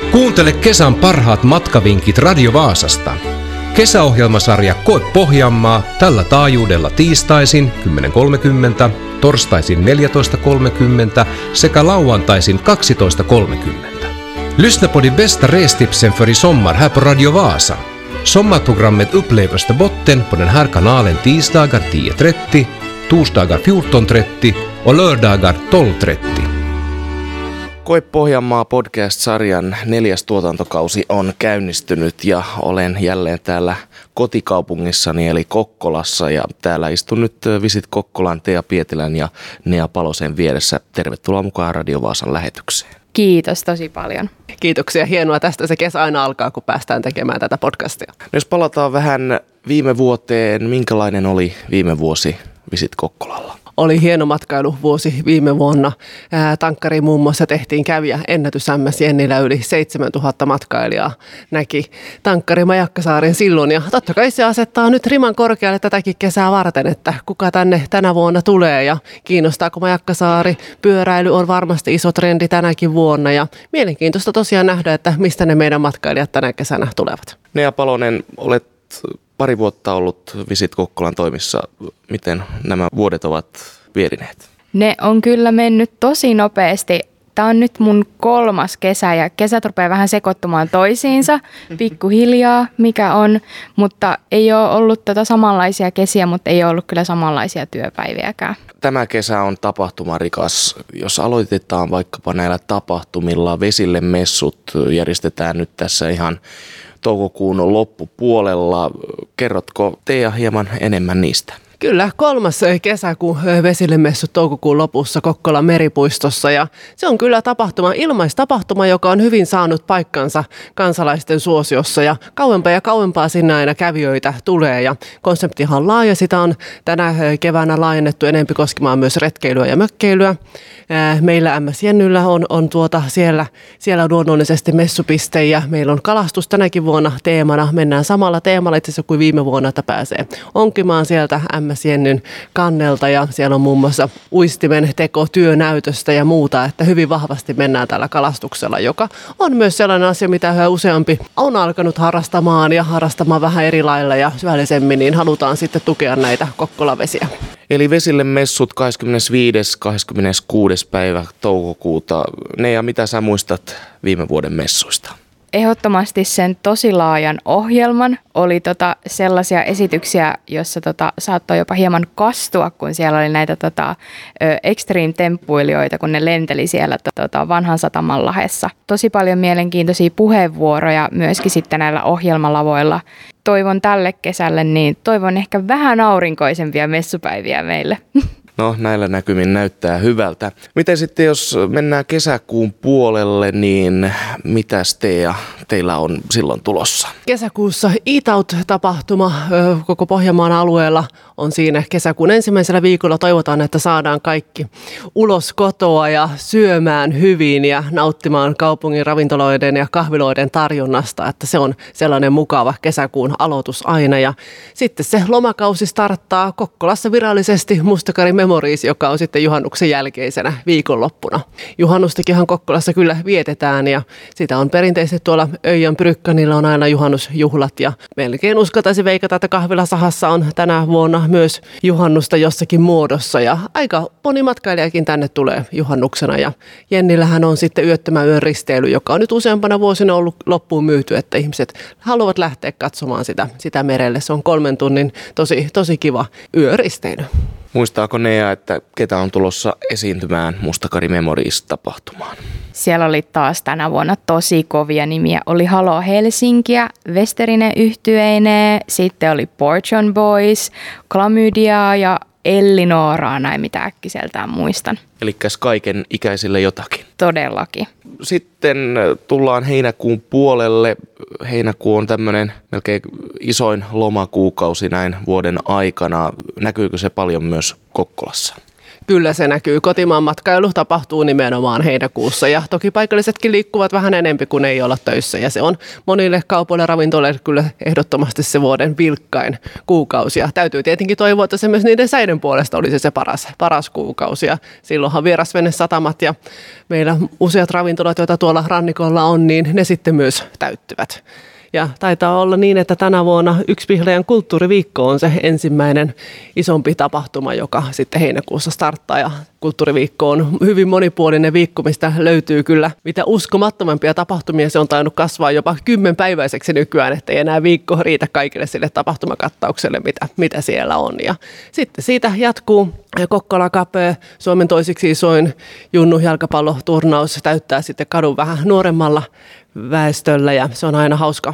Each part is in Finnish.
Kuuntele kesän parhaat matkavinkit Radio Vaasasta. Kesäohjelmasarja Koe Pohjanmaa tällä taajuudella tiistaisin 10.30, torstaisin 14.30 sekä lauantaisin 12.30. Lyssna på de bästa restipsen för i sommar här på Radio Vasa. Sommarprogrammet upplevs till botten på den här kanalen tisdagar 10.30, torsdagar 14.30 och lördagar 12.30. Koe Pohjanmaa podcast-sarjan 4. tuotantokausi on käynnistynyt ja olen jälleen täällä kotikaupungissani eli Kokkolassa ja täällä istun nyt Visit Kokkolan Tea Pietilän ja Nea Palosen vieressä. Tervetuloa mukaan Radio Vaasan lähetykseen. Kiitos tosi paljon. Kiitoksia, hienoa. Tästä se kesä aina alkaa, kun päästään tekemään tätä podcastia. Jos palataan vähän viime vuoteen, minkälainen oli viime vuosi Visit Kokkolalla? Oli hieno matkailuvuosi viime vuonna. Tankkariin muun muassa tehtiin kävijä ennätys MS Jennillä, yli 7000 matkailijaa näki Tankkari Majakkasaarin silloin. Ja totta kai se asettaa nyt riman korkealle tätäkin kesää varten, että kuka tänne tänä vuonna tulee ja kiinnostaako Majakkasaari. Pyöräily on varmasti iso trendi tänäkin vuonna ja mielenkiintoista tosiaan nähdä, että mistä ne meidän matkailijat tänä kesänä tulevat. Nea Palonen, olet pari vuotta ollut Visit Kokkolan toimissa. Miten nämä vuodet ovat vierineet? Ne on kyllä mennyt tosi nopeasti. Tämä on nyt mun 3. kesä ja kesät rupeaa vähän sekoittumaan toisiinsa pikkuhiljaa, mikä on. Mutta ei ole ollut samanlaisia kesiä, mutta ei ole ollut kyllä samanlaisia työpäiviäkään. Tämä kesä on tapahtumarikas. Jos aloitetaan vaikkapa näillä tapahtumilla, Vesille messut järjestetään nyt tässä ihan toukokuun loppupuolella. Kerrotko Tea hieman enemmän niistä? Kyllä, 3. kesäkuun Vesille messut toukokuun lopussa Kokkolan meripuistossa ja se on kyllä ilmaistapahtuma, joka on hyvin saanut paikkansa kansalaisten suosiossa ja kauempaa sinne aina kävijöitä tulee ja konseptihan on laaja, sitä on tänä keväänä laajennettu enempi koskemaan myös retkeilyä ja mökkeilyä. Meillä MS Jennyllä on siellä luonnollisesti messupiste ja meillä on kalastus tänäkin vuonna teemana. Mennään samalla teemalla itse asiassa kuin viime vuonna, että pääsee onkimaan sieltä MS Jennyn kannelta ja siellä on muun muassa uistimen teko työnäytöstä ja muuta, että hyvin vahvasti mennään tällä kalastuksella, joka on myös sellainen asia, mitä yhä useampi on alkanut harrastamaan ja harrastamaan vähän eri lailla ja syvällisemmin, niin halutaan sitten tukea näitä Kokkolavesiä. Eli Vesille messut 25. 26. päivä toukokuuta. Nea, mitä sä muistat viime vuoden messuista? Ehdottomasti sen tosi laajan ohjelman. Oli sellaisia esityksiä, joissa saattoi jopa hieman kastua, kun siellä oli näitä extreme-temppuilijoita, kun ne lenteli siellä vanhan sataman lahessa. Tosi paljon mielenkiintoisia puheenvuoroja myöskin sitten näillä ohjelmalavoilla. Toivon tälle kesälle, niin toivon ehkä vähän aurinkoisempia messupäiviä meille. No, näillä näkymin näyttää hyvältä. Miten sitten, jos mennään kesäkuun puolelle, niin mitäs teillä on silloin tulossa? Kesäkuussa Eat-Out-tapahtuma koko Pohjanmaan alueella on siinä kesäkuun ensimmäisellä viikolla. Toivotaan, että saadaan kaikki ulos kotoa ja syömään hyvin ja nauttimaan kaupungin ravintoloiden ja kahviloiden tarjonnasta. Että se on sellainen mukava kesäkuun aloitus aina. Ja sitten se lomakausi starttaa Kokkolassa virallisesti Mustakari Memories, joka on sitten juhannuksen jälkeisenä viikonloppuna. Juhannustakinhan Kokkolassa kyllä vietetään ja sitä on perinteisesti tuolla Öijän Brykkanilla on aina juhannusjuhlat ja melkein uskaltaisi veikata, että kahvilasahassa on tänä vuonna myös juhannusta jossakin muodossa ja aika moni matkailijakin tänne tulee juhannuksena ja Jennillähän on sitten yöttömän yön risteily, joka on nyt useampana vuosina ollut loppuun myyty, että ihmiset haluavat lähteä katsomaan sitä merelle. Se on 3 tunnin tosi kiva yöristeily. Muistaako Nea, että ketä on tulossa esiintymään Mustakari Memories-tapahtumaan? Siellä oli taas tänä vuonna tosi kovia nimiä. Oli Halo Helsinkiä, Westerinen yhtyeineen, sitten oli Portion Boys, Klamydia ja Ellinoraa, näin mitä äkkiseltään muistan. Elikkäs kaiken ikäisille jotakin. Todellakin. Sitten tullaan heinäkuun puolelle. Heinäkuu on tämmöinen melkein isoin lomakuukausi näin vuoden aikana. Näkyykö se paljon myös Kokkolassa? Kyllä se näkyy. Kotimaan matkailu tapahtuu nimenomaan heinäkuussa ja toki paikallisetkin liikkuvat vähän enempi kuin ei olla töissä ja se on monille kaupoille ja ravintoloille kyllä ehdottomasti se vuoden vilkkain kuukausi. Ja täytyy tietenkin toivoa, että se myös niiden säiden puolesta olisi se paras kuukausi ja silloinhan vierasvenesatamat ja meillä useat ravintolat, joita tuolla rannikolla on, niin ne sitten myös täyttyvät. Ja taitaa olla niin, että tänä vuonna Yksi Pihlajan kulttuuriviikko on se ensimmäinen isompi tapahtuma, joka sitten heinäkuussa starttaa. Ja kulttuuriviikko on hyvin monipuolinen viikko, mistä löytyy kyllä mitä uskomattomampia tapahtumia. Se on tainnut kasvaa jopa 10-päiväiseksi nykyään, ettei enää viikko riitä kaikille sille tapahtumakattaukselle, mitä siellä on. Ja sitten siitä jatkuu Kokkola Cup, Suomen toisiksi isoin junnu jalkapalloturnaus, täyttää sitten kadun vähän nuoremmalla väestöllä ja se on aina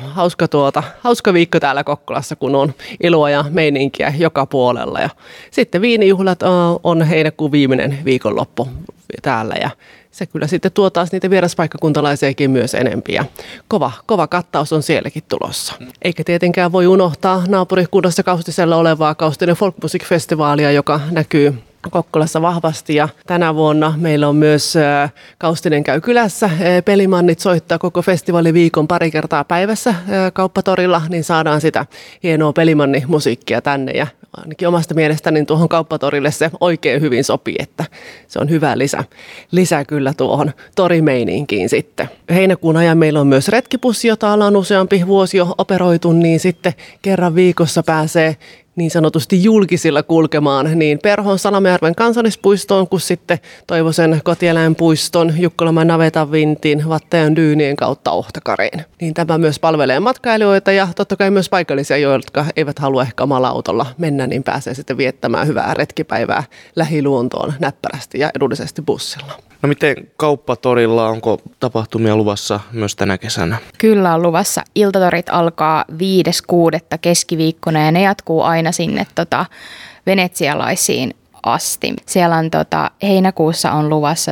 hauska viikko täällä Kokkolassa, kun on iloa ja meininkiä joka puolella. Ja sitten viinijuhlat on heinäkuun viimeinen viikonloppu täällä ja se kyllä sitten tuo taas niitä vieraspaikkakuntalaisiakin myös enempiä. Kova kattaus on sielläkin tulossa. Eikä tietenkään voi unohtaa naapurikunnassa Kaustisella olevaa Kaustinen Folkmusikfestivaalia, joka näkyy Kokkolassa vahvasti ja tänä vuonna meillä on myös Kaustinen käy kylässä. Pelimannit soittaa koko festivaaliviikon pari kertaa päivässä kauppatorilla, niin saadaan sitä hienoa pelimannimusiikkia tänne ja ainakin omasta mielestäni tuohon kauppatorille se oikein hyvin sopii, että se on hyvä lisä kyllä tuohon torimeininkiin sitten. Heinäkuun ajan meillä on myös retkipussi, jota ollaan useampi vuosi jo operoitu, niin sitten kerran viikossa pääsee niin sanotusti julkisilla kulkemaan niin Perhon Salamajärven kansallispuistoon kuin sitten Toivosen kotieläinpuiston, Jukkolamäen navetan vintin, Vattajan dyynien kautta Ohtakariin. Niin tämä myös palvelee matkailijoita ja totta kai myös paikallisia, jotka eivät halua ehkä omalla autolla mennä, niin pääsee sitten viettämään hyvää retkipäivää lähiluontoon näppärästi ja edullisesti bussilla. No miten kauppatorilla, onko tapahtumia luvassa myös tänä kesänä? Kyllä on luvassa. Iltatorit alkaa 5.6. keskiviikkona ja ne jatkuu aina sinne venetsialaisiin asti. Siellä on heinäkuussa on luvassa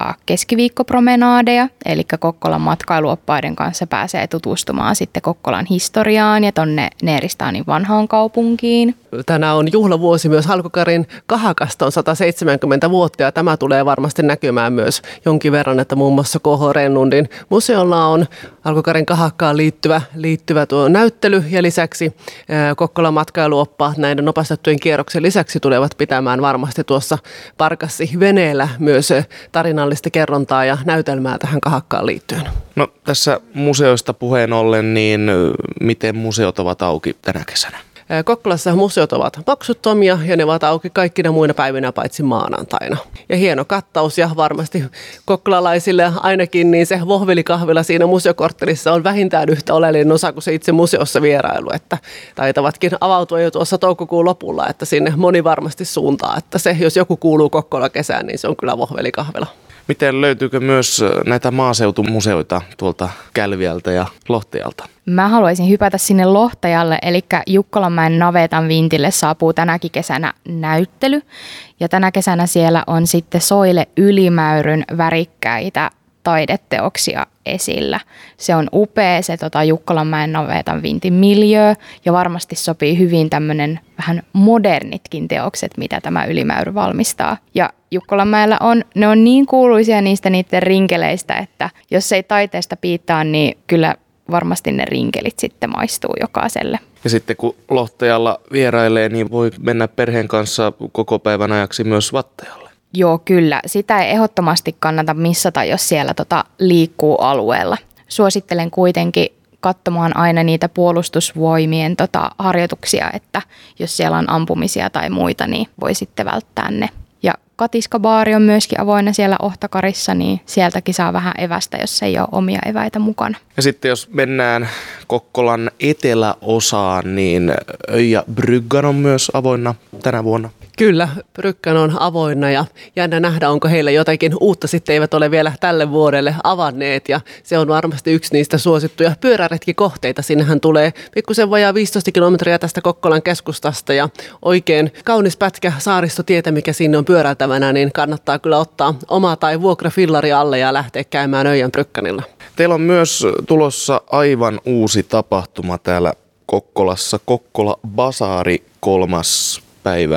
keskiviikkopromenaadeja, eli Kokkolan matkailuoppaiden kanssa pääsee tutustumaan sitten Kokkolan historiaan ja tonne Neeristaanin vanhaan kaupunkiin. Tänään on juhlavuosi myös Halkokarin kahakasta on 170 vuotta ja tämä tulee varmasti näkymään myös jonkin verran, että muun muassa K.H. Rennundin museolla on Halkokarin kahakkaan liittyvä tuo näyttely ja lisäksi Kokkolan matkailuoppaat näiden opastettujen kierroksen lisäksi tulevat pitämään varmasti tuossa Parkassi veneellä myös tarinallista kerrontaa ja näytelmää tähän kahakkaan liittyen. No tässä museoista puheen ollen, niin miten museot ovat auki tänä kesänä? Kokkolassa museot ovat maksuttomia ja ne ovat auki kaikkina muina päivinä paitsi maanantaina. Ja hieno kattaus ja varmasti kokkolalaisille ainakin niin se vohvelikahvila siinä museokorttelissa on vähintään yhtä oleellinen osa kuin se itse museossa vierailu. Että taitavatkin avautua jo tuossa toukokuun lopulla, että sinne moni varmasti suuntaa. Että se, jos joku kuuluu Kokkola kesään, niin se on kyllä vohvelikahvila. Miten löytyykö myös näitä maaseutumuseoita tuolta Kälviältä ja Lohtajalta? Mä haluaisin hypätä sinne Lohtajalle, eli Jukkolamäen navetan vintille saapuu tänäkin kesänä näyttely. Ja tänä kesänä siellä on sitten Soile Ylimäyryn värikkäitä taideteoksia esillä. Se on upea se Jukkolamäen navetan vintin miljöö ja varmasti sopii hyvin tämmöinen vähän modernitkin teokset, mitä tämä Ylimäyry valmistaa. Ja Jukkolamäellä ne on niin kuuluisia niiden rinkeleistä, että jos ei taiteesta piittaa, niin kyllä varmasti ne rinkelit sitten maistuu jokaiselle. Ja sitten kun Lohtajalla vierailee, niin voi mennä perheen kanssa koko päivän ajaksi myös Vattajalle. Joo, kyllä. Sitä ei ehdottomasti kannata missata, jos siellä liikkuu alueella. Suosittelen kuitenkin katsomaan aina niitä puolustusvoimien harjoituksia, että jos siellä on ampumisia tai muita, niin voi sitten välttää ne. Ja katiskabaari on myöskin avoinna siellä Ohtakarissa, niin sieltäkin saa vähän evästä, jos ei ole omia eväitä mukana. Ja sitten jos mennään Kokkolan eteläosaan, niin Öija Bryggan on myös avoinna tänä vuonna. Kyllä, Bryggän on avoinna ja jännä nähdä, onko heillä jotakin uutta sitten eivät ole vielä tälle vuodelle avanneet. Ja se on varmasti yksi niistä suosittuja pyöräretkikohteita. Sinnehän tulee pikkusen vajaa 15 kilometriä tästä Kokkolan keskustasta ja oikein kaunis pätkä saaristotietä, mikä sinne on pyöräiltävänä, niin kannattaa kyllä ottaa oma tai vuokrafillari alle ja lähteä käymään Öijän Brygganilla. Teillä on myös tulossa aivan uusi tapahtuma täällä Kokkolassa, Kokkola Basaari 3. päivä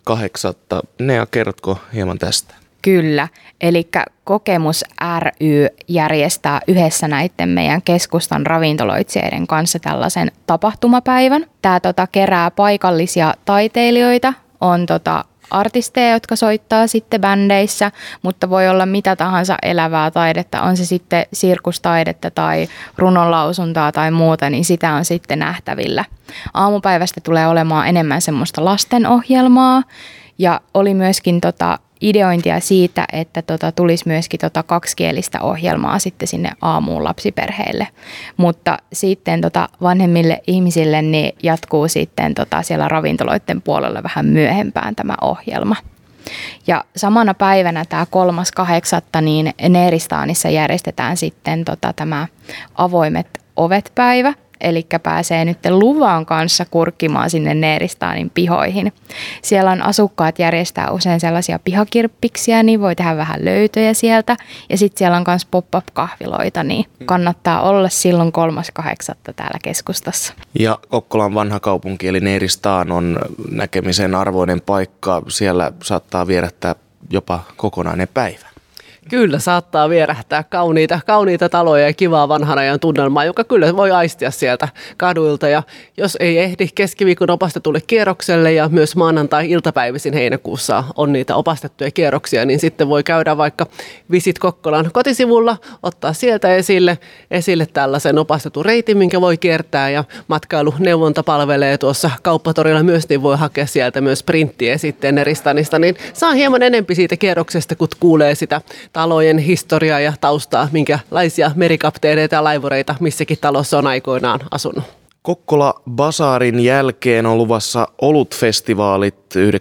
Nea, kerrotko hieman tästä? Kyllä, eli Kokemus ry järjestää yhdessä näiden meidän keskustan ravintoloitsijoiden kanssa tällaisen tapahtumapäivän. Tämä kerää paikallisia taiteilijoita, on artisteja, jotka soittaa sitten bändeissä, mutta voi olla mitä tahansa elävää taidetta, on se sitten sirkustaidetta tai runonlausuntaa tai muuta, niin sitä on sitten nähtävillä. Aamupäivästä tulee olemaan enemmän semmoista lastenohjelmaa ja oli myöskin ideointia siitä, että tulisi myöskin kaksikielistä ohjelmaa sitten sinne aamuun lapsiperheille. Mutta sitten vanhemmille ihmisille niin jatkuu sitten siellä ravintoloiden puolella vähän myöhempään tämä ohjelma. Ja samana päivänä tämä 3.8. niin Neeristaanissa järjestetään sitten tämä avoimet ovet-päivä. Eli pääsee nyt luvan kanssa kurkkimaan sinne Neeristaanin pihoihin. Siellä on asukkaat järjestää usein sellaisia pihakirppiksiä, niin voi tehdä vähän löytöjä sieltä. Ja sitten siellä on myös pop-up-kahviloita, niin kannattaa olla silloin 3.8. täällä keskustassa. Ja Kokkolan vanha kaupunki eli Neeristaan on näkemisen arvoinen paikka. Siellä saattaa vierähtää jopa kokonainen päivä. Kyllä, saattaa vierähtää kauniita taloja ja kivaa vanhan ajan tunnelmaa, joka kyllä voi aistia sieltä kaduilta. Ja jos ei ehdi keskiviikon opastetulle kierrokselle ja myös maanantai-iltapäivisin heinäkuussa on niitä opastettuja kierroksia, niin sitten voi käydä vaikka Visit Kokkolan kotisivulla, ottaa sieltä esille tällaisen opastetun reitin, minkä voi kiertää. Ja matkailuneuvonta palvelee tuossa kauppatorilla myös, niin voi hakea sieltä myös printtiä sitten Neeristaanista, niin saa hieman enempi siitä kierroksesta, kun kuulee sitä talojen historiaa ja taustaa, minkälaisia merikapteeneita ja laivureita missäkin talossa on aikoinaan asunut. Kokkola Basaarin jälkeen on luvassa olutfestivaalit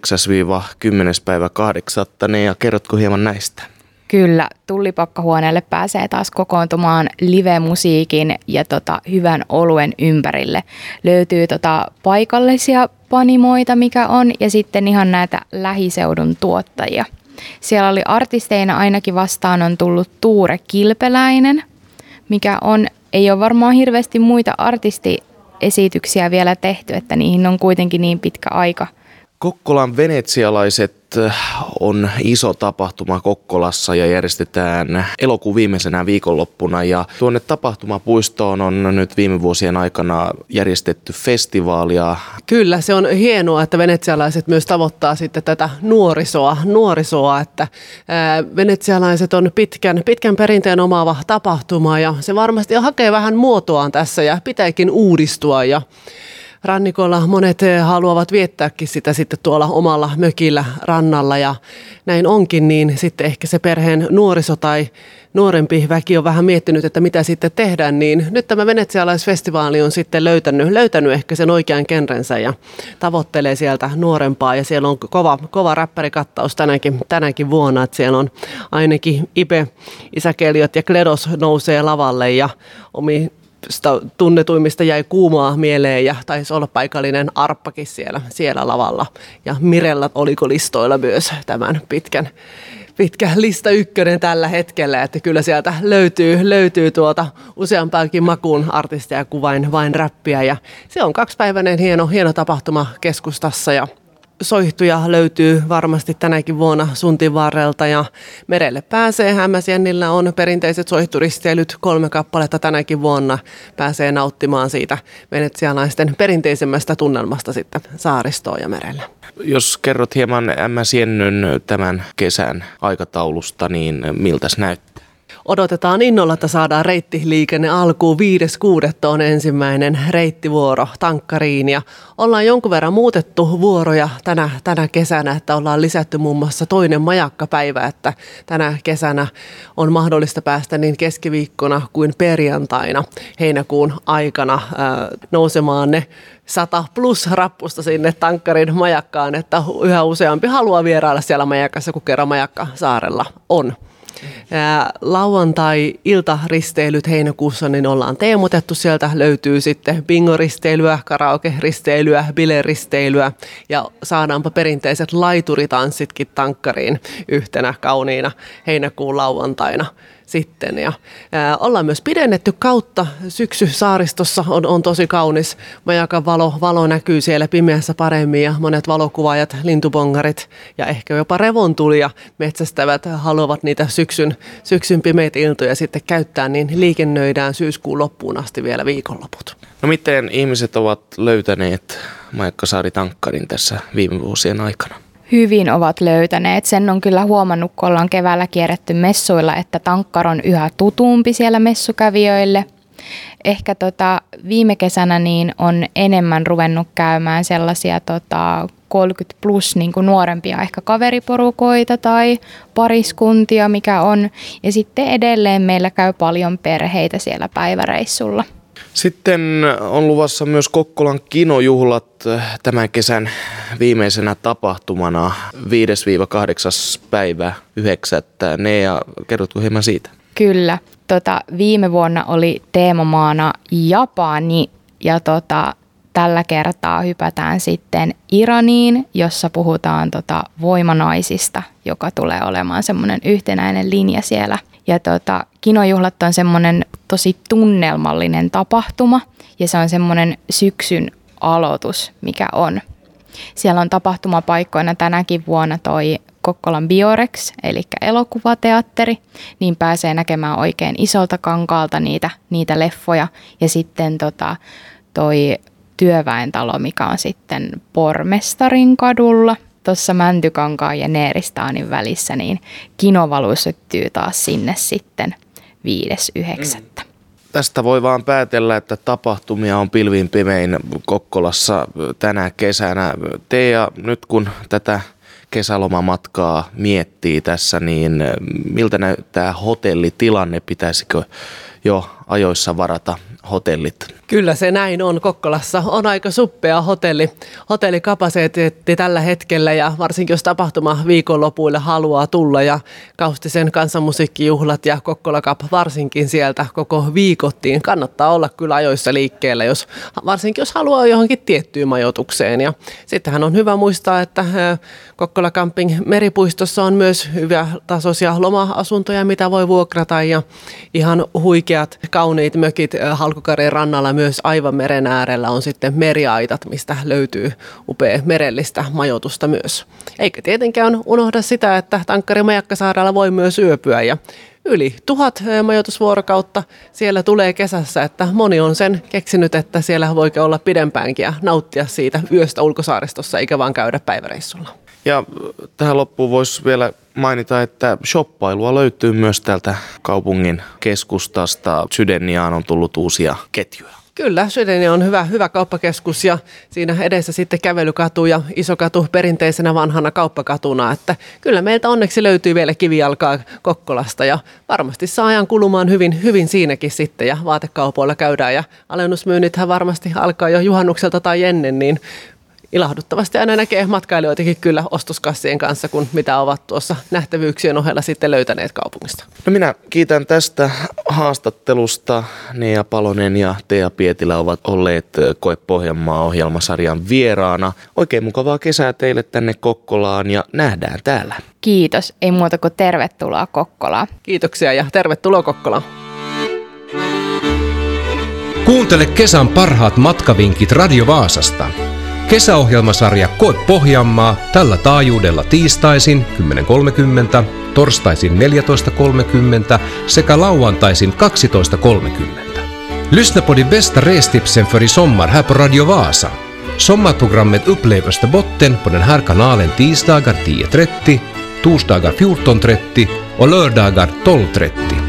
9-10.8. Ja kerrotko hieman näistä? Kyllä, Tullipakkahuoneelle pääsee taas kokoontumaan live-musiikin ja hyvän oluen ympärille. Löytyy paikallisia panimoita, mikä on, ja sitten ihan näitä lähiseudun tuottajia. Siellä oli artisteina ainakin vastaan on tullut Tuure Kilpeläinen, mikä ei ole varmaan hirveästi muita artistiesityksiä vielä tehty, että niihin on kuitenkin niin pitkä aika. Kokkolan venetsialaiset on iso tapahtuma Kokkolassa ja järjestetään elokuun viimeisenä viikonloppuna. Ja tuonne tapahtumapuistoon on nyt viime vuosien aikana järjestetty festivaalia. Kyllä, se on hienoa, että venetsialaiset myös tavoittaa sitten tätä nuorisoa, että venetsialaiset on pitkän perinteen omaava tapahtuma ja se varmasti hakee vähän muotoaan tässä ja pitääkin uudistua ja rannikolla monet haluavat viettääkin sitä sitten tuolla omalla mökillä rannalla ja näin onkin, niin sitten ehkä se perheen nuoriso tai nuorempi väki on vähän miettinyt, että mitä sitten tehdään, niin nyt tämä venetsialaisfestivaali on sitten löytänyt ehkä sen oikean genrensä ja tavoittelee sieltä nuorempaa ja siellä on kova räppärikattaus tänäkin vuonna, että siellä on ainakin Ipe, Isäkeliot ja Kledos nousee lavalle ja tunnetuimmista jäi Kuumaa mieleen ja taisi olla paikallinen Arppakin siellä lavalla. Ja Mirella oliko listoilla myös tämän pitkä lista ykkönen tällä hetkellä, että kyllä sieltä löytyy useampaakin makuun artisteja kuin vain räppiä. Ja se on 2-päiväinen hieno tapahtuma keskustassa ja soihtuja löytyy varmasti tänäkin vuonna Suntin varrelta ja merelle pääsee. Hämäsjännillä on perinteiset soihturisteilyt 3 kappaletta tänäkin vuonna. Pääsee nauttimaan siitä venetsialaisten perinteisemmästä tunnelmasta sitten saaristoon ja merelle. Jos kerrot hieman Hämäsjännyn tämän kesän aikataulusta, niin miltäs näyttää? Odotetaan innolla, että saadaan reittiliikenne alkuun. 5.6. on ensimmäinen reittivuoro tankkariin ja ollaan jonkun verran muutettu vuoroja tänä kesänä, että ollaan lisätty muun muassa toinen majakkapäivä, että tänä kesänä on mahdollista päästä niin keskiviikkona kuin perjantaina heinäkuun aikana nousemaan ne 100 plus rappusta sinne tankkarin majakkaan, että yhä useampi haluaa vierailla siellä majakassa, kun kerran majakka saarella on. Lauantai-iltaristeilyt heinäkuussa niin ollaan teemotettu. Sieltä löytyy sitten bingo-risteilyä, karaoke-risteilyä, bileristeilyä ja saadaanpa perinteiset laituritanssitkin tankkariin yhtenä kauniina heinäkuun lauantaina. sitten. Ja ollaan myös pidennetty kautta. Syksy saaristossa on tosi kaunis. Majakan valo näkyy siellä pimeässä paremmin ja monet valokuvaajat, lintubongarit ja ehkä jopa revontulija metsästävät haluavat niitä syksyn pimeitä iltoja sitten käyttää, niin liikennöidään syyskuun loppuun asti vielä viikonloput. No miten ihmiset ovat löytäneet Majakkasaari-tankkarin tässä viime vuosien aikana? Hyvin ovat löytäneet. Sen on kyllä huomannut, kun ollaan keväällä kierretty messuilla, että tankkar on yhä tutumpi siellä messukävijöille. Ehkä viime kesänä niin on enemmän ruvennut käymään sellaisia 30 plus niin kuin nuorempia ehkä kaveriporukoita tai pariskuntia, mikä on. Ja sitten edelleen meillä käy paljon perheitä siellä päiväreissulla. Sitten on luvassa myös Kokkolan kinojuhlat tämän kesän viimeisenä tapahtumana 5-8. päivä 9. Nea, kerrotko hieman siitä? Kyllä. Viime vuonna oli teemamaana Japani ja tällä kertaa hypätään sitten Iraniin, jossa puhutaan voimanaisista, joka tulee olemaan semmoinen yhtenäinen linja siellä. Ja kinojuhlat on semmoinen tosi tunnelmallinen tapahtuma ja se on semmoinen syksyn aloitus, mikä on. Siellä on tapahtumapaikkoina tänäkin vuonna toi Kokkolan Biorex, eli elokuvateatteri, niin pääsee näkemään oikein isolta kankaalta niitä leffoja. Ja sitten toi työväentalo, mikä on sitten Pormestarin kadulla, tuossa Mäntykankaan ja Neeristaanin välissä, niin kinovalu syttyy taas sinne sitten 5.9. Tästä voi vaan päätellä, että tapahtumia on pilvin pimein Kokkolassa tänä kesänä. Tea, nyt kun tätä kesälomamatkaa miettii tässä, niin miltä näyttää hotellitilanne? Pitäisikö jo ajoissa varata hotellit? Kyllä se näin on. Kokkolassa on aika suppea hotellikapasiteetti tällä hetkellä ja varsinkin jos tapahtuma viikonlopuille haluaa tulla ja Kaustisen kansanmusiikkijuhlat ja Kokkola Cup varsinkin sieltä koko viikottiin. Kannattaa olla kyllä ajoissa liikkeellä, varsinkin jos haluaa johonkin tiettyyn majoitukseen. Ja sittenhän on hyvä muistaa, että Kokkola Camping meripuistossa on myös hyviä tasoisia loma-asuntoja, mitä voi vuokrata ja ihan huikeat kauniit mökit Halkokarien rannalla myös aivan meren äärellä on sitten meriaitat, mistä löytyy upea merellistä majoitusta myös. Eikä tietenkään unohda sitä, että Tankkari Majakkasaarella voi myös yöpyä ja yli 1000 majoitusvuorokautta siellä tulee kesässä, että moni on sen keksinyt, että siellä voi olla pidempäänkin ja nauttia siitä yöstä ulkosaaristossa eikä vaan käydä päiväreissulla. Ja tähän loppuun voisi vielä mainita, että shoppailua löytyy myös täältä kaupungin keskustasta. Sydeniaan on tullut uusia ketjuja. Kyllä, Sydeni on hyvä kauppakeskus ja siinä edessä sitten kävelykatu ja Isokatu perinteisenä vanhana kauppakatuna. Että kyllä meiltä onneksi löytyy vielä kivijalkaa Kokkolasta ja varmasti saa ajan kulumaan hyvin siinäkin sitten ja vaatekaupoilla käydään ja alennusmyynnithän varmasti alkaa jo juhannukselta tai ennen, niin ilahduttavasti aina näkee matkailijoitakin kyllä ostoskassien kanssa, kun mitä ovat tuossa nähtävyyksien ohella sitten löytäneet kaupungista. No minä kiitän tästä haastattelusta. Nea Palonen ja Tea Pietilä ovat olleet Koe Pohjanmaa-ohjelmasarjan vieraana. Oikein mukavaa kesää teille tänne Kokkolaan ja nähdään täällä. Kiitos, ei muuta kuin tervetuloa Kokkolaan. Kiitoksia ja tervetuloa Kokkolaan. Kuuntele kesän parhaat matkavinkit Radio Vaasasta. Kesäohjelmasarja Koe Pohjanmaa tällä taajuudella tiistaisin 10.30, torstaisin 14.30 sekä lauantaisin 12.30. Lyssna på de bästa restipsen för i sommar här på Radio Vasa. Sommarprogrammet upplevelste botten på den här kanalen tisdagar 10.30, torsdagar 14.30 och lördagar 12.30.